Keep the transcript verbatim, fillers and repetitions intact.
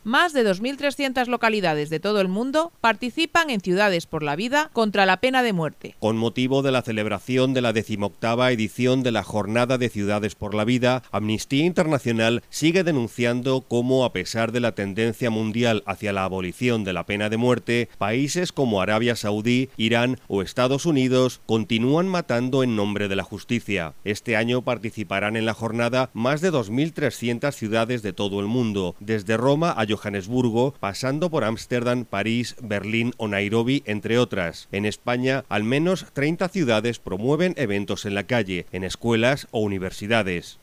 Más de dos mil trescientas localidades de todo el mundo participan en Ciudades por la Vida contra la pena de muerte. Con motivo de la celebración de la decimoctava edición de la Jornada de Ciudades por la Vida, Amnistía Internacional sigue denunciando cómo, a pesar de la tendencia mundial hacia la abolición de la pena de muerte, países como Arabia Saudí, Irán o Estados Unidos continúan matando en nombre de la justicia. Este año participarán en la jornada más de dos mil trescientas ciudades de todo el mundo, desde Roma a Johannesburgo, pasando por Ámsterdam, París, Berlín o Nairobi, entre otras. En España, al menos treinta ciudades promueven eventos en la calle, en escuelas o universidades.